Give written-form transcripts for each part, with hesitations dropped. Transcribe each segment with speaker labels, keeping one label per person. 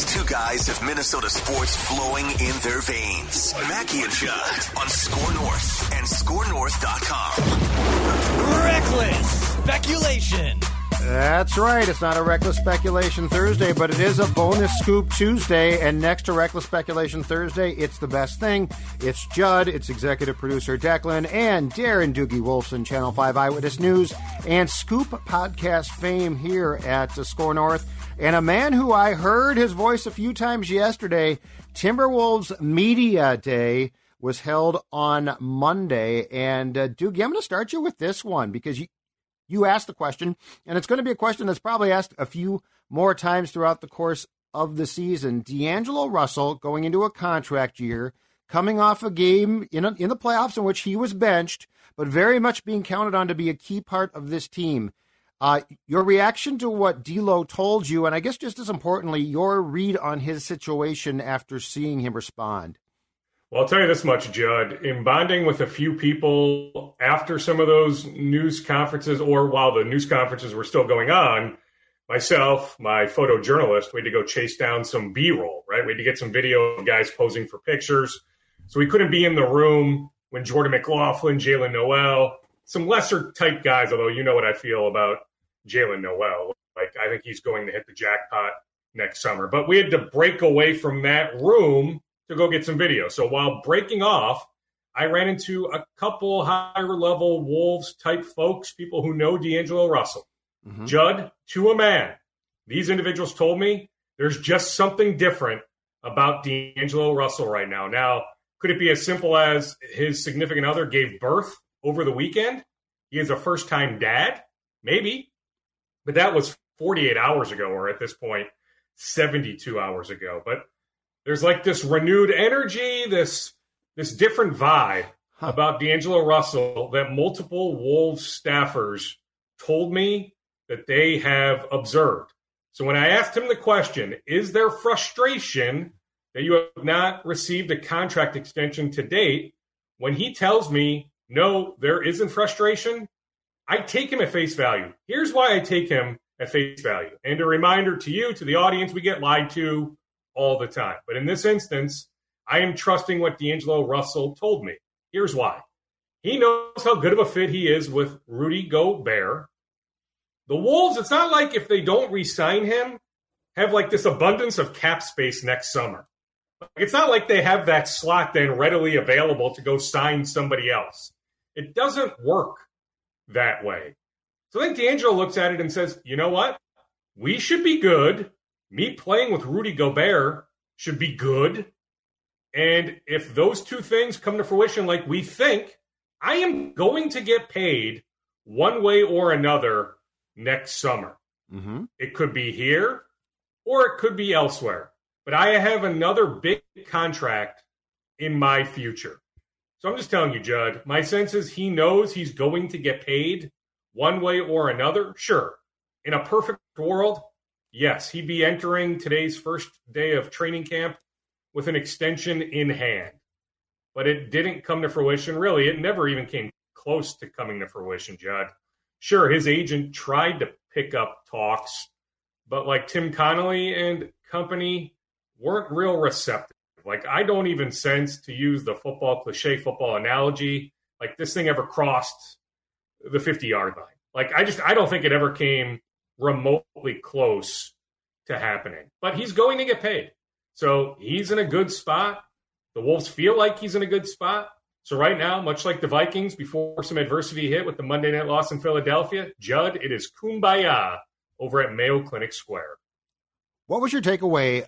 Speaker 1: Two guys have Minnesota sports flowing in their veins. Mackie and Judd on Score North and ScoreNorth.com.
Speaker 2: Reckless speculation.
Speaker 3: That's right. It's not a Reckless Speculation Thursday, but it is a bonus scoop Tuesday. And next to Reckless Speculation Thursday, it's the best thing. It's Judd, it's executive producer Declan, and Darren Doogie Wolfson, Channel 5 Eyewitness News, and Scoop podcast fame here at Score North. And a man who I heard his voice a few times yesterday, Timberwolves Media Day was held on Monday. And Doogie, I'm going to start you with this one because you asked the question, and it's going to be a question that's probably asked a few more times throughout the course of the season. D'Angelo Russell going into a contract year, coming off a game in the playoffs in which he was benched, but very much being counted on to be a key part of this team. Your reaction to what D'Lo told you, and I guess just as importantly, your read on his situation after seeing him respond.
Speaker 4: Well, I'll tell you this much, Judd. In bonding with a few people after some of those news conferences, or while the news conferences were still going on, myself, my photojournalist, we had to go chase down some B-roll, right? We had to get some video of guys posing for pictures. So we couldn't be in the room when Jordan McLaughlin, Jalen Noel, some lesser type guys, although you know what I feel about Jalen Noel. Like, I think he's going to hit the jackpot next summer. But we had to break away from that room to go get some video. So while breaking off, I ran into a couple higher-level Wolves-type folks, people who know D'Angelo Russell. Mm-hmm. Judd, to a man, these individuals told me there's just something different about D'Angelo Russell right now. Now, could it be as simple as his significant other gave birth over the weekend? He is a first-time dad? Maybe. But that was 48 hours ago, or at this point, 72 hours ago. But there's like this renewed energy, this different vibe about D'Angelo Russell that multiple Wolves staffers told me that they have observed. So when I asked him the question, is there frustration that you have not received a contract extension to date? When he tells me, no, there isn't frustration, I take him at face value. Here's why I take him at face value. And a reminder to you, to the audience, we get lied to all the time. But in this instance, I am trusting what D'Angelo Russell told me. Here's why. He knows how good of a fit he is with Rudy Gobert. The Wolves, it's not like if they don't re-sign him, have like this abundance of cap space next summer. It's not like they have that slot then readily available to go sign somebody else. It doesn't work that way. So I think D'Angelo looks at it and says, you know what? We should be good. Me playing with Rudy Gobert should be good. And if those two things come to fruition like we think, I am going to get paid one way or another next summer. Mm-hmm. It could be here or it could be elsewhere. But I have another big contract in my future. So I'm just telling you, Judd, my sense is he knows he's going to get paid one way or another. Sure. In a perfect world, yes, he'd be entering today's first day of training camp with an extension in hand. But it didn't come to fruition, really. It never even came close to coming to fruition, Judd. Sure, his agent tried to pick up talks, but like Tim Connolly and company weren't real receptive. Like, I don't even sense, to use the cliche football analogy, like this thing ever crossed the 50-yard line. Like, I don't think it ever came remotely close to happening. But he's going to get paid. So he's in a good spot. The Wolves feel like he's in a good spot. So right now, much like the Vikings, before some adversity hit with the Monday night loss in Philadelphia, Judd, it is kumbaya over at Mayo Clinic Square.
Speaker 3: What was your takeaway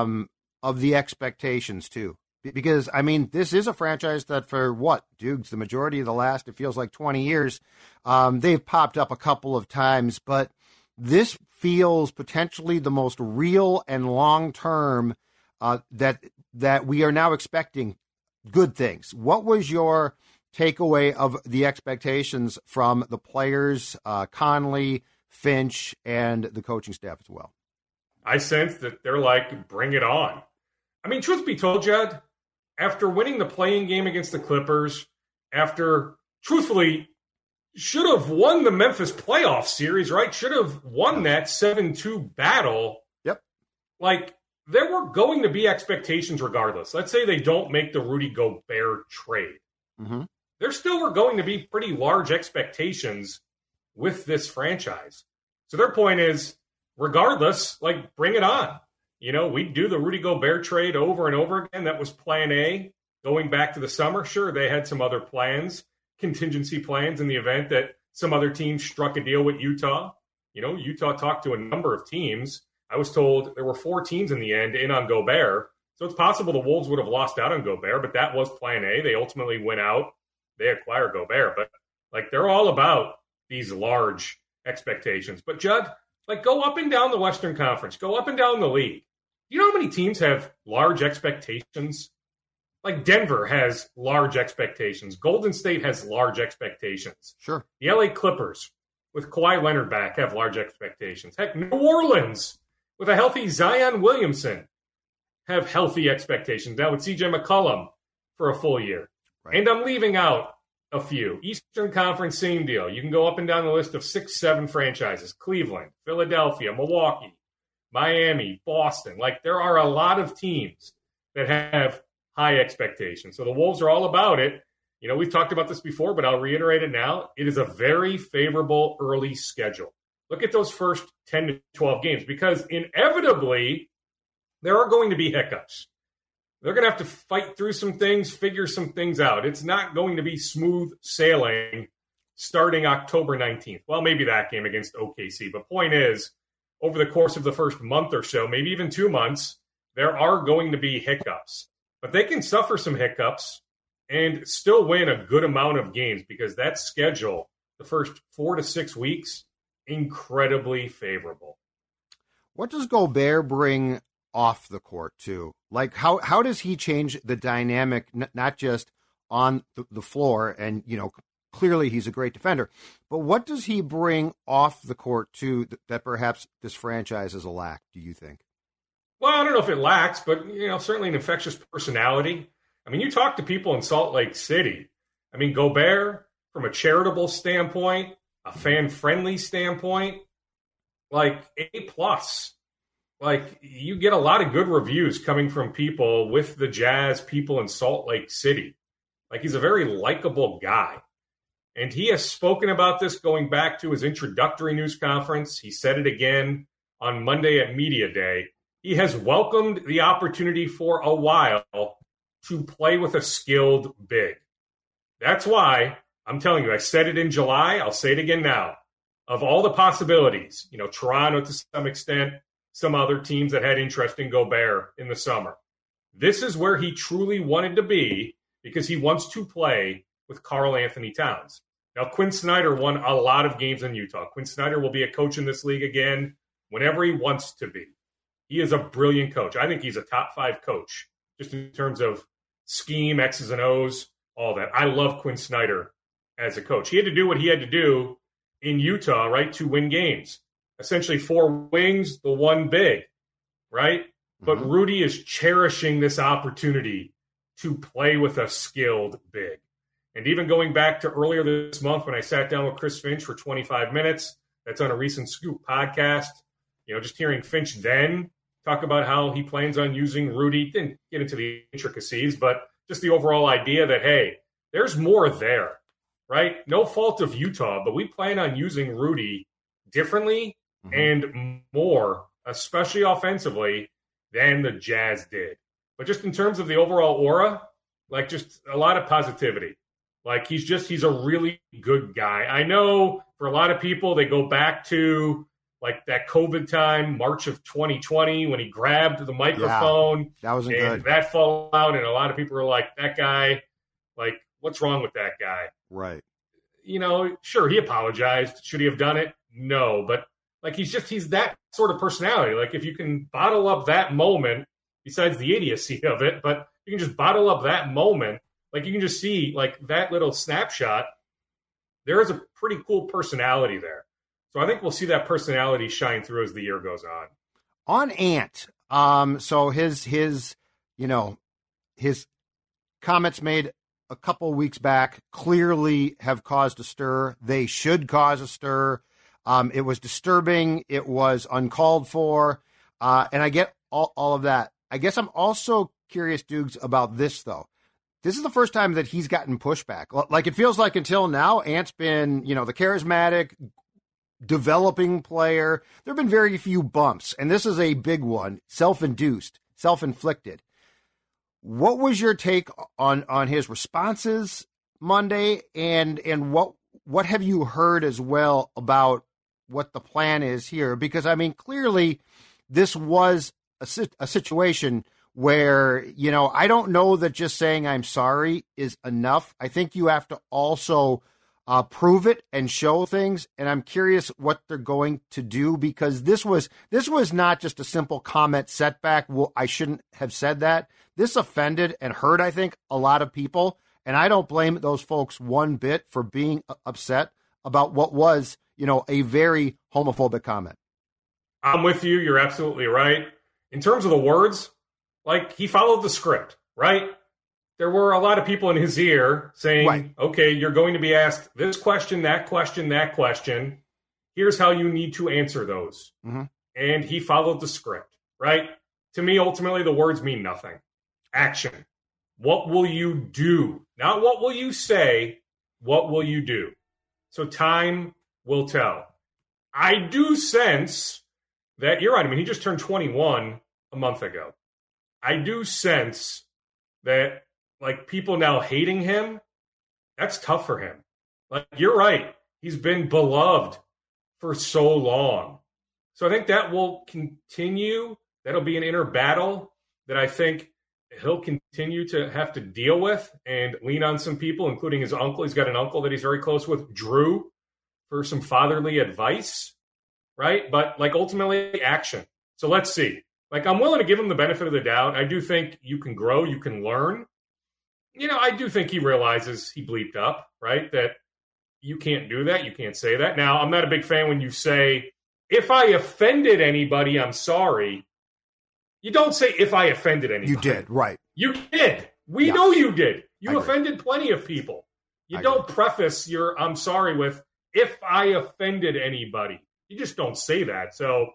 Speaker 3: of the expectations, too? Because, I mean, this is a franchise that for Dukes, the majority of the last, it feels like 20 years, they've popped up a couple of times, but this feels potentially the most real and long-term that we are now expecting good things. What was your takeaway of the expectations from the players, Conley, Finch, and the coaching staff as well?
Speaker 4: I sense that they're like, bring it on. I mean, truth be told, Judd, after winning the play-in game against the Clippers, after, truthfully, should have won the Memphis playoff series, right? Should have won that 7-2 battle.
Speaker 3: Yep.
Speaker 4: Like, there were going to be expectations regardless. Let's say they don't make the Rudy Gobert trade.
Speaker 3: Mm-hmm.
Speaker 4: There still were going to be pretty large expectations with this franchise. So their point is, regardless, like, bring it on. You know, we do the Rudy Gobert trade over and over again. That was plan A going back to the summer. Sure, they had some other plans, contingency plans in the event that some other team struck a deal with Utah. You know, Utah talked to a number of teams. I was told there were 4 teams in the end in on Gobert. So it's possible the Wolves would have lost out on Gobert, but that was plan A. They ultimately went out. They acquired Gobert. But, like, they're all about these large expectations. But, Judd, like, go up and down the Western Conference. Go up and down the league. You know how many teams have large expectations? Like, Denver has large expectations. Golden State has large expectations.
Speaker 3: Sure.
Speaker 4: The LA Clippers, with Kawhi Leonard back, have large expectations. Heck, New Orleans, with a healthy Zion Williamson, have healthy expectations. Now with CJ McCollum for a full year. Right. And I'm leaving out a few. Eastern Conference, same deal. You can go up and down the list of 6, 7 franchises. Cleveland, Philadelphia, Milwaukee, Miami, Boston. Like, there are a lot of teams that have high expectations. So the Wolves are all about it. You know, we've talked about this before, but I'll reiterate it now. It is a very favorable early schedule. Look at those first 10 to 12 games, because inevitably there are going to be hiccups. They're going to have to fight through some things, figure some things out. It's not going to be smooth sailing starting October 19th. Well, maybe that game against OKC. But point is, over the course of the first month or so, maybe even 2 months, there are going to be hiccups. But they can suffer some hiccups and still win a good amount of games, because that schedule, the first 4 to 6 weeks, incredibly favorable.
Speaker 3: What does Gobert bring off the court too? Like, how does he change the dynamic, not just on the floor? And, you know, clearly he's a great defender, but what does he bring off the court too that perhaps this franchise has lacked, do you think?
Speaker 4: Well, I don't know if it lacks, but, you know, certainly an infectious personality. I mean, you talk to people in Salt Lake City. I mean, Gobert, from a charitable standpoint, a fan-friendly standpoint, like, A+. Like, you get a lot of good reviews coming from people with the Jazz, people in Salt Lake City. Like, he's a very likable guy. And he has spoken about this going back to his introductory news conference. He said it again on Monday at Media Day. He has welcomed the opportunity for a while to play with a skilled big. That's why, I'm telling you, I said it in July, I'll say it again now. Of all the possibilities, you know, Toronto to some extent, some other teams that had interest in Gobert in the summer, this is where he truly wanted to be, because he wants to play with Karl Anthony Towns. Now, Quinn Snyder won a lot of games in Utah. Quinn Snyder will be a coach in this league again whenever he wants to be. He is a brilliant coach. I think he's a top 5 coach, just in terms of scheme, X's and O's, all that. I love Quinn Snyder as a coach. He had to do what he had to do in Utah, right, to win games. Essentially 4 wings, the 1 big, right? Mm-hmm. But Rudy is cherishing this opportunity to play with a skilled big. And even going back to earlier this month when I sat down with Chris Finch for 25 minutes, that's on a recent Scoop podcast, you know, just hearing Finch then talk about how he plans on using Rudy, didn't get into the intricacies, but just the overall idea that, hey, there's more there, right? No fault of Utah, but we plan on using Rudy differently and more, especially offensively, than the Jazz did. But just in terms of the overall aura, like, just a lot of positivity. Like, he's a really good guy. I know for a lot of people, they go back to, like, that COVID time, March of 2020, when he grabbed the microphone. Yeah,
Speaker 3: that wasn't good.
Speaker 4: That fallout, and a lot of people were like, that guy, like, what's wrong with that guy?
Speaker 3: Right.
Speaker 4: You know, sure, he apologized. Should he have done it? No, but, like, he's that sort of personality. Like, if you can bottle up that moment, besides the idiocy of it, but you can just bottle up that moment, like, you can just see, like, that little snapshot, there is a pretty cool personality there. So I think we'll see that personality shine through as the year goes on.
Speaker 3: On Ant, so his comments made a couple weeks back clearly have caused a stir. They should cause a stir. It was disturbing. It was uncalled for. And I get all of that. I guess I'm also curious, Dukes, about this, though. This is the first time that he's gotten pushback. Like, it feels like until now, Ant's been, the charismatic, developing player. There have been very few bumps, and this is a big one, self-induced, self-inflicted. What was your take on his responses Monday, and what have you heard as well about what the plan is here? Because, I mean, clearly this was a situation where, I don't know that just saying I'm sorry is enough. I think you have to also prove it and show things. And I'm curious what they're going to do, because this was not just a simple comment setback. Well, I shouldn't have said that. This offended and hurt, I think, a lot of people. And I don't blame those folks one bit for being upset about what was, a very homophobic comment.
Speaker 4: I'm with you. You're absolutely right. In terms of the words, he followed the script, right? There were a lot of people in his ear saying, right, okay, you're going to be asked this question, that question, that question. Here's how you need to answer those. Mm-hmm. And he followed the script, right? To me, ultimately, the words mean nothing. Action. What will you do? Not what will you say, what will you do? So time will tell. I do sense that, you're right, I mean, he just turned 21 a month ago. I do sense that, people now hating him, that's tough for him. You're right. He's been beloved for so long. So I think that will continue. That'll be an inner battle that I think he'll continue to have to deal with and lean on some people, including his uncle. He's got an uncle that he's very close with, Drew, for some fatherly advice, right? But, ultimately, action. So let's see. I'm willing to give him the benefit of the doubt. I do think you can grow, you can learn. I do think he realizes he bleeped up, right? That you can't do that. You can't say that. Now, I'm not a big fan when you say, if I offended anybody, I'm sorry. You don't say, if I offended anybody.
Speaker 3: You did, right.
Speaker 4: You did. We know you did. You offended plenty of people. You don't preface your I'm sorry with, if I offended anybody. You just don't say that. So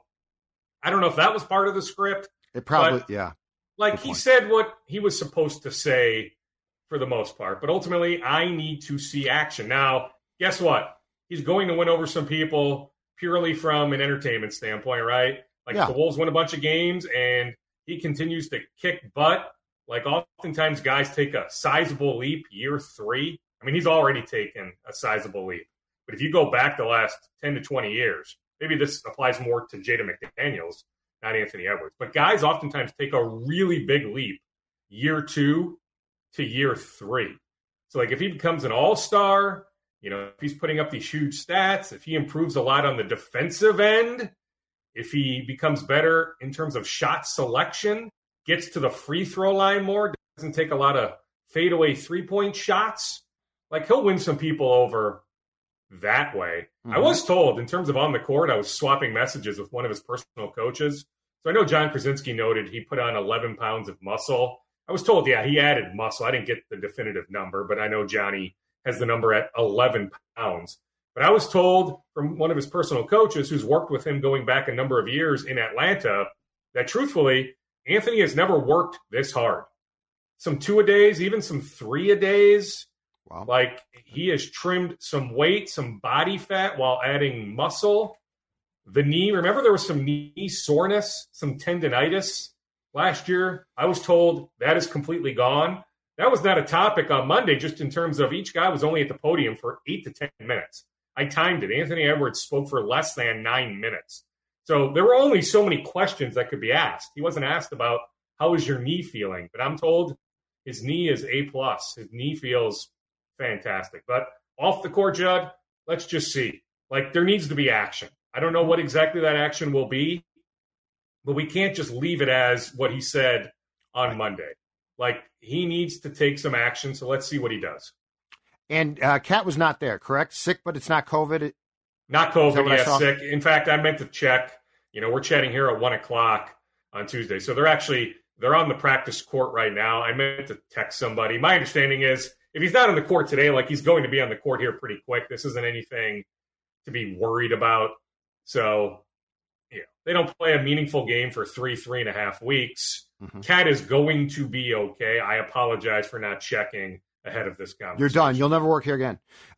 Speaker 4: I don't know if that was part of the script.
Speaker 3: It probably, yeah.
Speaker 4: He said what he was supposed to say for the most part. But ultimately, I need to see action. Now, guess what? He's going to win over some people purely from an entertainment standpoint, right? The Wolves win a bunch of games, and he continues to kick butt. Oftentimes guys take a sizable leap year 3. I mean, he's already taken a sizable leap. But if you go back the last 10 to 20 years, maybe this applies more to Jaden McDaniels, not Anthony Edwards. But guys oftentimes take a really big leap year 2 to year 3. So, if he becomes an all-star, if he's putting up these huge stats, if he improves a lot on the defensive end, if he becomes better in terms of shot selection, gets to the free throw line more, doesn't take a lot of fadeaway three-point shots, he'll win some people over that way. Mm-hmm. I was told, in terms of on the court, I was swapping messages with one of his personal coaches. So I know John Krasinski noted he put on 11 pounds of muscle. I was told, yeah, he added muscle. I didn't get the definitive number, but I know Johnny has the number at 11 pounds. But I was told from one of his personal coaches who's worked with him going back a number of years in Atlanta that, truthfully, Anthony has never worked this hard. Some 2-a-days, even some 3-a-days. Wow. He has trimmed some weight, some body fat while adding muscle. The knee, remember there was some knee soreness, some tendinitis last year? I was told that is completely gone. That was not a topic on Monday, just in terms of each guy was only at the podium for 8 to 10 minutes. I timed it. Anthony Edwards spoke for less than 9 minutes. So there were only so many questions that could be asked. He wasn't asked about, how is your knee feeling? But I'm told his knee is A+. His knee feels fantastic. But off the court, Judd, let's just see. There needs to be action. I don't know what exactly that action will be, but we can't just leave it as what he said on Monday. He needs to take some action, so let's see what he does.
Speaker 3: And Kat was not there, correct? Sick, but it's not COVID?
Speaker 4: Not COVID, yes, sick. In fact, I meant to check. We're chatting here at 1 o'clock on Tuesday. So they're on the practice court right now. I meant to text somebody. My understanding is if he's not on the court today, he's going to be on the court here pretty quick. This isn't anything to be worried about. So they don't play a meaningful game for 3.5 weeks.
Speaker 3: Mm-hmm.
Speaker 4: Cat is going to be okay. I apologize for not checking ahead of this conversation.
Speaker 3: You're done. You'll never work here again.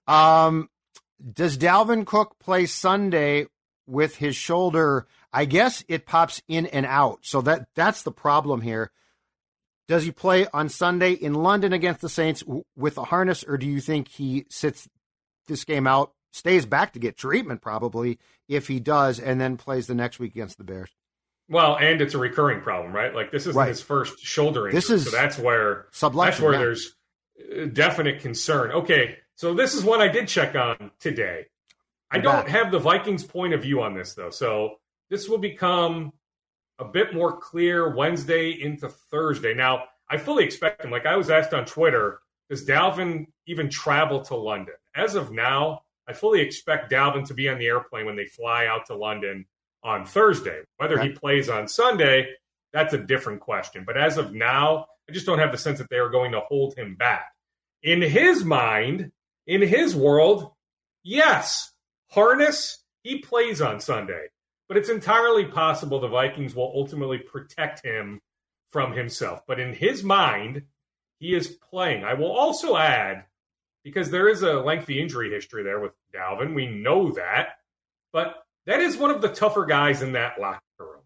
Speaker 3: Does Dalvin Cook play Sunday with his shoulder? I guess it pops in and out. So that's the problem here. Does he play on Sunday in London against the Saints with a harness, or do you think he sits this game out, stays back to get treatment probably if he does, and then plays the next week against the Bears?
Speaker 4: Well, and it's a recurring problem, right? Like this isn't his first shoulder injury, so that's where there's definite concern. Okay, so this is what I did check on today. I don't have the Vikings' point of view on this, though, so this will become a bit more clear Wednesday into Thursday. Now, I fully expect him. Like I was asked on Twitter, does Dalvin even travel to London? As of now, I fully expect Dalvin to be on the airplane when they fly out to London on Thursday. Whether he plays on Sunday, that's a different question. But as of now, I just don't have the sense that they are going to hold him back. In his mind, in his world, yes, harness, he plays on Sunday. But it's entirely possible the Vikings will ultimately protect him from himself. But in his mind, he is playing. I will also add, because there is a lengthy injury history there with Dalvin, we know that. But that is one of the tougher guys in that locker room.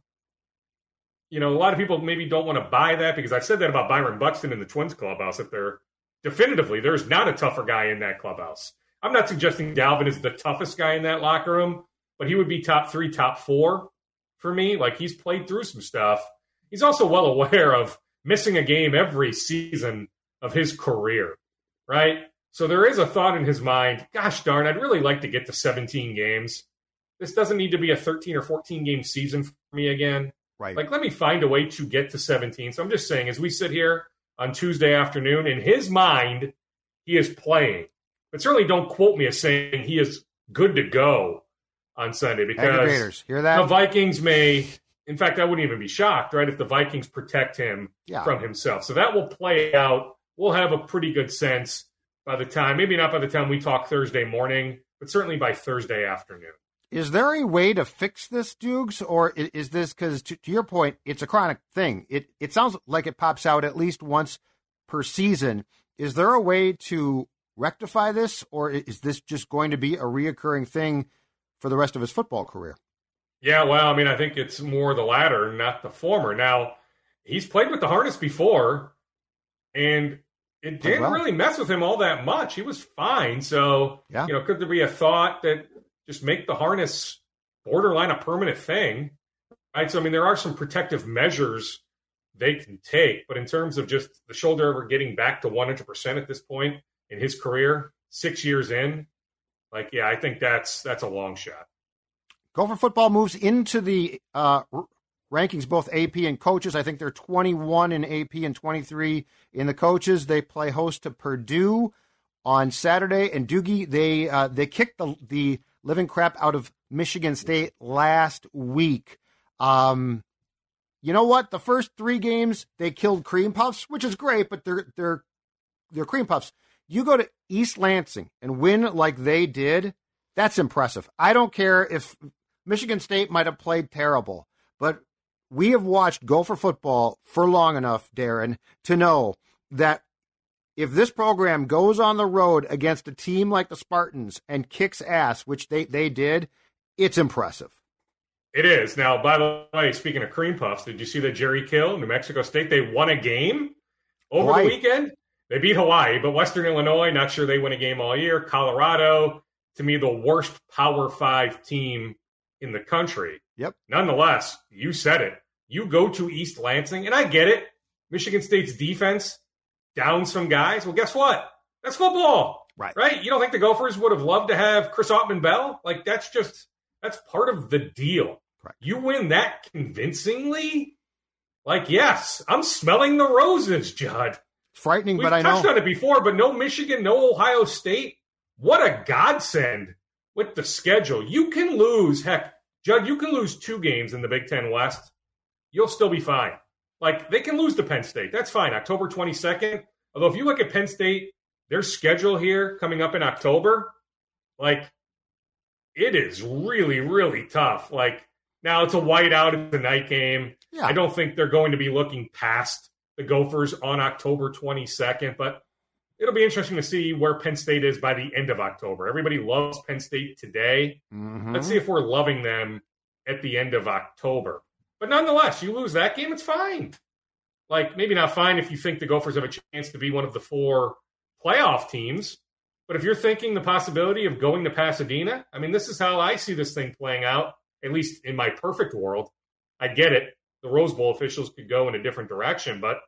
Speaker 4: A lot of people maybe don't want to buy that because I've said that about Byron Buxton in the Twins clubhouse, that there's not a tougher guy in that clubhouse. I'm not suggesting Dalvin is the toughest guy in that locker room, but he would be top 3, top 4 for me. Like, he's played through some stuff. He's also well aware of missing a game every season of his career, right? So there is a thought in his mind, gosh darn, I'd really like to get to 17 games. This doesn't need to be a 13 or 14 game season for me again.
Speaker 3: Right.
Speaker 4: Like, let me find a way to get to 17. So I'm just saying, as we sit here on Tuesday afternoon, in his mind, he is playing. But certainly don't quote me as saying he is good to go on Sunday, because
Speaker 3: hear that?
Speaker 4: The Vikings may, in fact, I wouldn't even be shocked, right, if the Vikings protect him from himself. So that will play out. We'll have a pretty good sense by the time, maybe not by the time we talk Thursday morning, but certainly by Thursday afternoon.
Speaker 3: Is there a way to fix this, Dukes, or is this, because to your point, it's a chronic thing. It sounds like it pops out at least once per season. Is there a way to rectify this, or is this just going to be a reoccurring thing for the rest of his football career?
Speaker 4: Yeah, well, I mean, I think it's more the latter, not the former. Now, he's played with the harness before, and it didn't really mess with him all that much. He was fine. So, could there be a thought that just make the harness borderline a permanent thing? Right? So, I mean, there are some protective measures they can take, but in terms of just the shoulder ever getting back to 100% at this point in his career, 6 years in, I think that's a long shot.
Speaker 3: Gopher football moves into the rankings, both AP and coaches. I think they're 21 in AP and 23 in the coaches. They play host to Purdue on Saturday. And Doogie, they kicked the living crap out of Michigan State last week. You know what? The first 3 games, they killed Cream Puffs, which is great, but they're Cream Puffs. You go to East Lansing and win like they did, that's impressive. I don't care if Michigan State might have played terrible, but we have watched Gopher football for long enough, Darren, to know that if this program goes on the road against a team like the Spartans and kicks ass, which they did, it's impressive.
Speaker 4: It is. Now, by the way, speaking of Cream Puffs, did you see that Jerry Kill, New Mexico State, they won a game over the weekend? They beat Hawaii, but Western Illinois, not sure they win a game all year. Colorado, to me, the worst Power 5 team in the country.
Speaker 3: Yep.
Speaker 4: Nonetheless, you said it. You go to East Lansing, and I get it. Michigan State's defense down some guys. Well, guess what? That's football. Right? You don't think the Gophers would have loved to have Chris Autman-Bell? That's part of the deal.
Speaker 3: Right.
Speaker 4: You win that convincingly? Yes, I'm smelling the roses, Judd.
Speaker 3: Frightening,
Speaker 4: We've
Speaker 3: but I know.
Speaker 4: We've touched on it before, but no Michigan, no Ohio State. What a godsend with the schedule. You can lose, Judd, you can lose 2 games in the Big Ten West. You'll still be fine. They can lose to Penn State. That's fine. October 22nd. Although if you look at Penn State, their schedule here coming up in October, it is really, really tough. Now, it's a whiteout. It's a night game.
Speaker 3: Yeah.
Speaker 4: I don't think they're going to be looking past the Gophers on October 22nd, but it'll be interesting to see where Penn State is by the end of October. Everybody loves Penn State today.
Speaker 3: Mm-hmm.
Speaker 4: Let's see if we're loving them at the end of October. But nonetheless, you lose that game, it's fine. Like, maybe not fine if you think the Gophers have a chance to be one of the 4 playoff teams. But if you're thinking the possibility of going to Pasadena, I mean, this is how I see this thing playing out, at least in my perfect world. I get it. The Rose Bowl officials could go in a different direction, but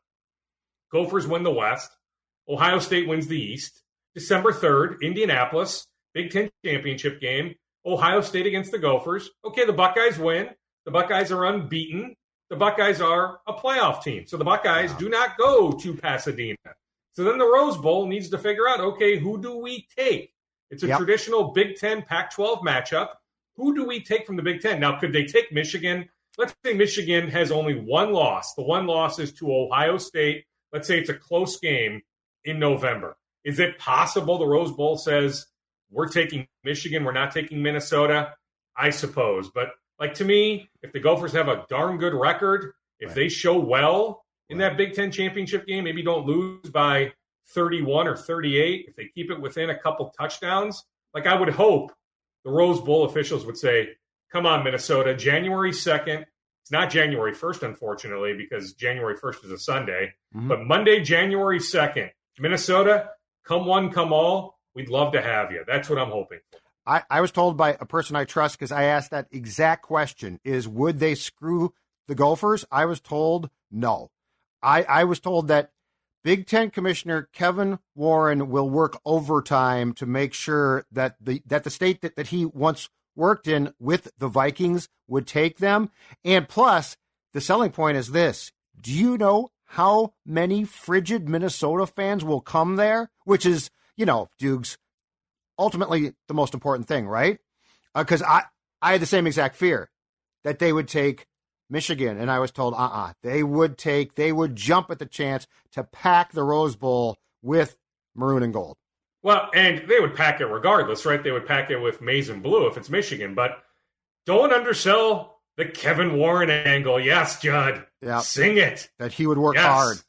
Speaker 4: Gophers win the West. Ohio State wins the East. December 3rd, Indianapolis, Big Ten championship game. Ohio State against the Gophers. Okay, the Buckeyes win. The Buckeyes are unbeaten. The Buckeyes are a playoff team. So the Buckeyes do not go to Pasadena. So then the Rose Bowl needs to figure out, okay, who do we take? It's a traditional Big Ten Pac-12 matchup. Who do we take from the Big Ten? Now, could they take Michigan? Let's say Michigan has only one loss. The one loss is to Ohio State. Let's say it's a close game in November. Is it possible the Rose Bowl says, we're taking Michigan, we're not taking Minnesota? I suppose. But, like, to me, if the Gophers have a darn good record, if they show well in that Big Ten championship game, maybe don't lose by 31 or 38, if they keep it within a couple touchdowns, like, I would hope the Rose Bowl officials would say, come on, Minnesota, January 2nd. It's not January 1st, unfortunately, because January 1st is a Sunday. Mm-hmm. But Monday, January 2nd, Minnesota, come one, come all. We'd love to have you. That's what I'm hoping for.
Speaker 3: I was told by a person I trust, because I asked that exact question, is would they screw the Gophers? I was told no. I was told that Big Ten Commissioner Kevin Warren will work overtime to make sure that the state that he once worked in with the Vikings would take them. And plus, the selling point is this. Do you know how many frigid Minnesota fans will come there? Which is, Dukes, ultimately the most important thing, right? Because I had the same exact fear that they would take Michigan, and I was told, they would jump at the chance to pack the Rose Bowl with maroon and gold.
Speaker 4: Well, and they would pack it regardless, right? They would pack it with maize and blue if it's Michigan, but don't undersell the Kevin Warren angle. Yes, Judd. Yep. Sing it.
Speaker 3: That he would work hard.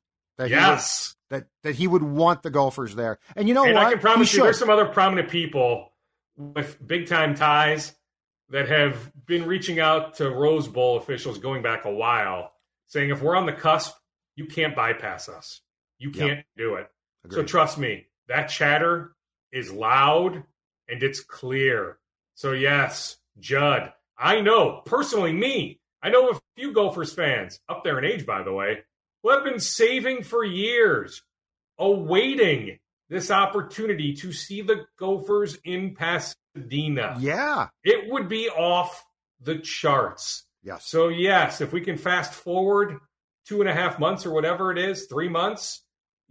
Speaker 3: That he would want the Gophers there. And you know what?
Speaker 4: I can promise you there's some other prominent people with big-time ties that have been reaching out to Rose Bowl officials going back a while, saying if we're on the cusp, you can't bypass us. You can't do it. Agreed. So trust me, that chatter is loud and it's clear. So yes, Judd, I know, personally I know a few Gophers fans, up there in age, by the way, who have been saving for years, awaiting this opportunity to see the Gophers in Pasadena.
Speaker 3: Yeah.
Speaker 4: It would be off the charts.
Speaker 3: Yes.
Speaker 4: So yes, if we can fast forward 2.5 months or whatever it is, 3 months,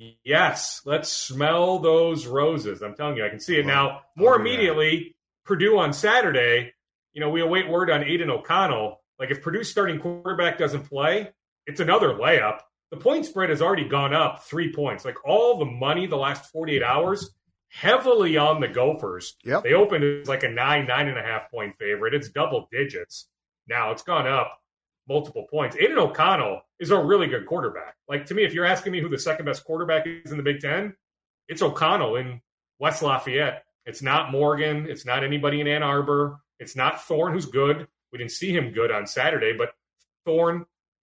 Speaker 4: yes, let's smell those roses. I'm telling you, I can see it now. More immediately, Purdue on Saturday, we await word on Aiden O'Connell. Like, if Purdue's starting quarterback doesn't play, it's another layup. The point spread has already gone up 3 points. Like, all the money the last 48 hours, heavily on the Gophers.
Speaker 3: Yep.
Speaker 4: They opened as like a 9.5 point favorite. It's double digits. Now it's gone up multiple points. Aiden O'Connell is a really good quarterback. Like, to me, if you're asking me who the second best quarterback is in the Big Ten, it's O'Connell in West Lafayette. It's not Morgan. It's not anybody in Ann Arbor. It's not Thorne, who's good. We didn't see him good on Saturday, but Thorne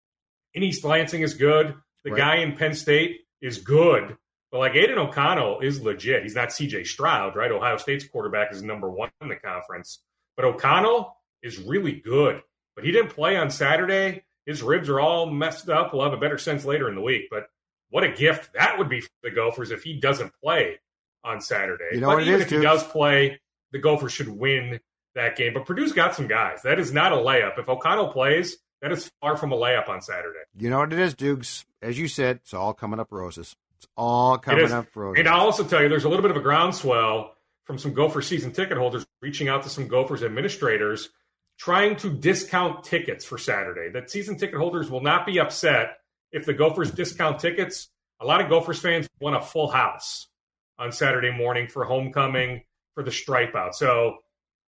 Speaker 4: in East Lansing is good. The guy in Penn State is good. But, like, Aiden O'Connell is legit. He's not C.J. Stroud, right? Ohio State's quarterback is number 1 in the conference. But O'Connell is really good. But he didn't play on Saturday. His ribs are all messed up. We'll have a better sense later in the week. But what a gift that would be for the Gophers if he doesn't play on Saturday.
Speaker 3: But
Speaker 4: even if he does play, the Gophers should win that game. But Purdue's got some guys. That is not a layup. If O'Connell plays, that is far from a layup on Saturday.
Speaker 3: You know what it is, Dukes? As you said, it's all coming up roses. It's all coming up roses.
Speaker 4: And I'll also tell you, there's a little bit of a groundswell from some Gopher season ticket holders reaching out to some Gophers administrators trying to discount tickets for Saturday. That season ticket holders will not be upset if the Gophers discount tickets. A lot of Gophers fans want a full house on Saturday morning for homecoming, for the stripe out. So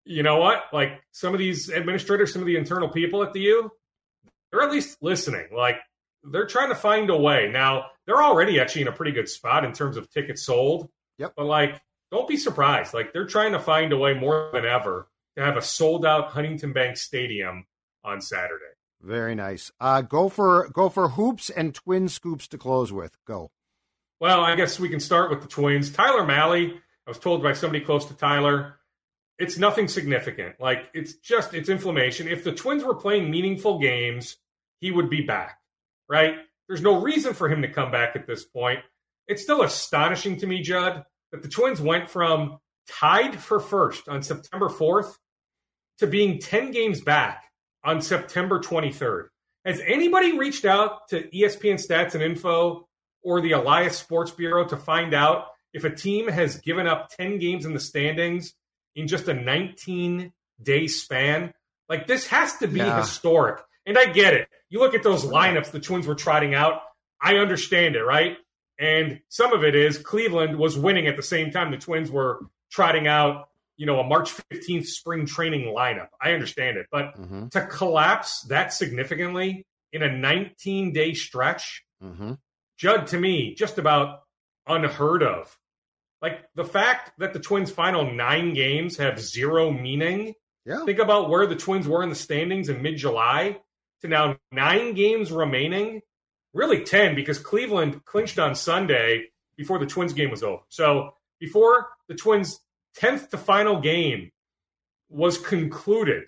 Speaker 4: you know what? Like some of these administrators, some of the internal people at the U, they're at least listening. Like they're trying to find a way. Now, they're already actually in a pretty good spot in terms of tickets sold.
Speaker 3: Yep.
Speaker 4: But like, don't be surprised. Like they're trying to find a way more than ever to have a sold out Huntington Bank Stadium on Saturday.
Speaker 3: Very nice. Go for hoops and twin scoops to close with. Go.
Speaker 4: Well, I guess we can start with the Twins. Tyler Mahle, I was told by somebody close to Tyler, it's nothing significant. Like, it's inflammation. If the Twins were playing meaningful games, he would be back, right? There's no reason for him to come back at this point. It's still astonishing to me, Judd, that the Twins went from tied for first on September 4th to being 10 games back on September 23rd. Has anybody reached out to ESPN Stats and Info or the Elias Sports Bureau to find out if a team has given up 10 games in the standings in just a 19-day span? Like, this has to be historic. And I get it. You look at those lineups the Twins were trotting out, I understand it, right? And some of it is Cleveland was winning at the same time the Twins were trotting out, a March 15th spring training lineup. I understand it. But to collapse that significantly in a 19-day stretch, Judd, to me, just about unheard of. Like, the fact that the Twins' final 9 games have zero meaning.
Speaker 3: Yeah.
Speaker 4: Think about where the Twins were in the standings in mid-July to now 9 games remaining. Really 10, because Cleveland clinched on Sunday before the Twins game was over. So before the Twins' 10th to final game was concluded,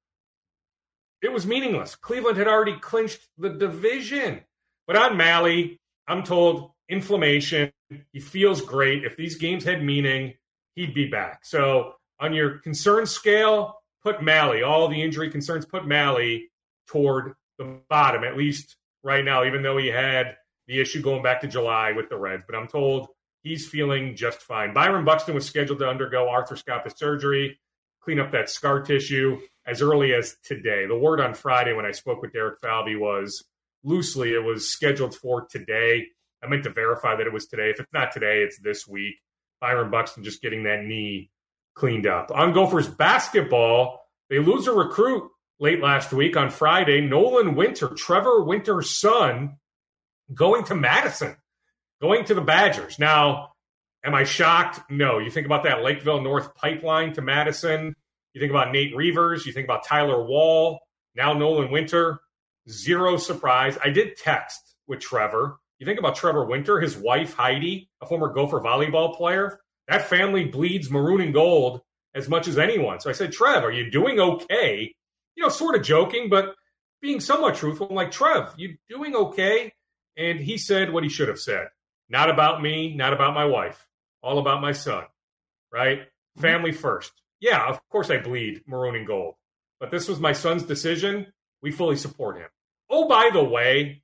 Speaker 4: it was meaningless. Cleveland had already clinched the division. But on Mahle, I'm told inflammation. He feels great. If these games had meaning, he'd be back. So on your concern scale, put Mahle. All the injury concerns, put Mahle toward the bottom, at least right now, even though he had the issue going back to July with the Reds. But I'm told he's feeling just fine. Byron Buxton was scheduled to undergo arthroscopic surgery, clean up that scar tissue as early as today. The word on Friday when I spoke with Derek Falvey was loosely it was scheduled for today. I meant to verify that it was today. If it's not today, it's this week. Byron Buxton just getting that knee cleaned up. On Gophers basketball, they lose a recruit late last week on Friday. Nolan Winter, Trevor Winter's son, going to Madison, going to the Badgers. Now, am I shocked? No. You think about that Lakeville North pipeline to Madison. You think about Nate Reavers. You think about Tyler Wall. Now Nolan Winter. Zero surprise. I did text with Trevor. You think about Trevor Winter, his wife, Heidi, a former Gopher volleyball player. That family bleeds maroon and gold as much as anyone. So I said, Trev, are you doing okay? Sort of joking, but being somewhat truthful. I'm like, Trev, you doing okay? And he said what he should have said. Not about me, not about my wife. All about my son, right? Family first. Yeah, of course I bleed maroon and gold. But this was my son's decision. We fully support him. Oh, by the way,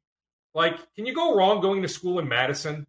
Speaker 4: can you go wrong going to school in Madison?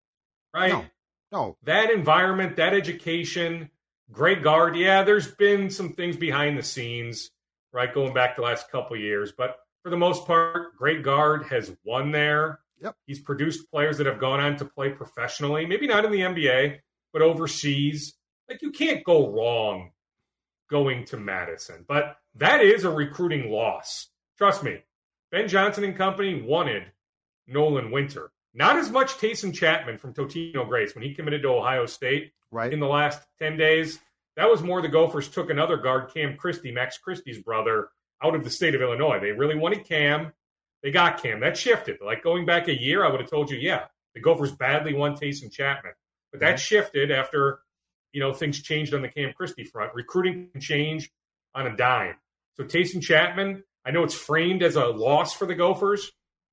Speaker 4: Right?
Speaker 3: No.
Speaker 4: That environment, that education, great guard. Yeah, there's been some things behind the scenes, right, going back the last couple of years. But for the most part, great guard has won there.
Speaker 3: Yep.
Speaker 4: He's produced players that have gone on to play professionally, maybe not in the NBA, but overseas. You can't go wrong going to Madison. But that is a recruiting loss. Trust me. Ben Johnson and company wanted Nolan Winter. Not as much Taysom Chapman from Totino Grace when he committed to Ohio State in the last 10 days. That was more the Gophers took another guard, Cam Christie, Max Christie's brother, out of the state of Illinois. They really wanted Cam. They got Cam. That shifted. Going back a year, I would have told you, the Gophers badly won Taysom Chapman. But that shifted after, things changed on the Cam Christie front. Recruiting can change on a dime. So Taysom Chapman, I know it's framed as a loss for the Gophers.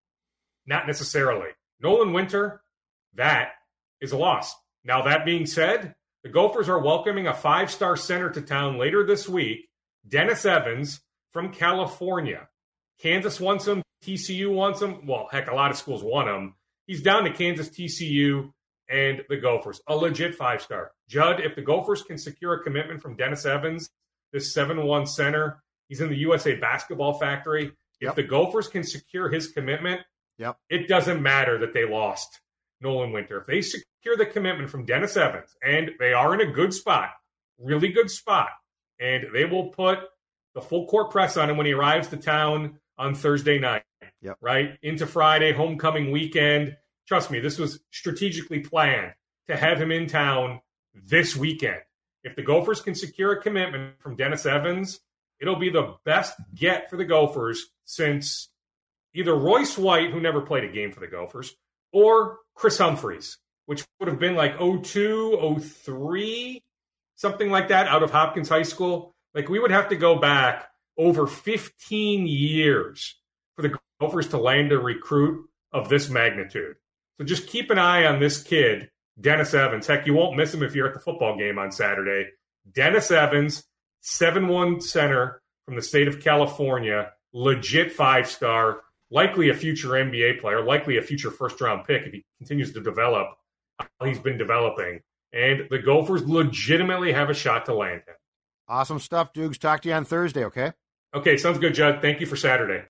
Speaker 4: Not necessarily. Nolan Winter, that is a loss. Now, that being said, the Gophers are welcoming a 5-star center to town later this week, Dennis Evans from California. Kansas wants him. TCU wants him. Well, heck, a lot of schools want him. He's down to Kansas, TCU, and the Gophers. A legit 5-star. Judd, if the Gophers can secure a commitment from Dennis Evans, this 7'1 center, he's in the USA Basketball Factory. If the Gophers can secure his commitment, it doesn't matter that they lost Nolan Winter. If they secure the commitment from Dennis Evans, and they are in a good spot, really good spot, and they will put the full court press on him when he arrives to town on Thursday night, right? Into Friday, homecoming weekend. Trust me, this was strategically planned to have him in town this weekend. If the Gophers can secure a commitment from Dennis Evans, it'll be the best get for the Gophers since either Royce White, who never played a game for the Gophers, or Chris Humphreys, which would have been like 02, 03, something like that, out of Hopkins High School. Like, we would have to go back over 15 years for the Gophers to land a recruit of this magnitude. So just keep an eye on this kid, Dennis Evans. Heck, you won't miss him if you're at the football game on Saturday. Dennis Evans, 7'1" center from the state of California, legit 5-star, likely a future NBA player, likely a future first-round pick if he continues to develop how he's been developing. And the Gophers legitimately have a shot to land him.
Speaker 3: Awesome stuff, Dukes. Talk to you on Thursday, okay?
Speaker 4: Okay, sounds good, Judd. Thank you for Saturday.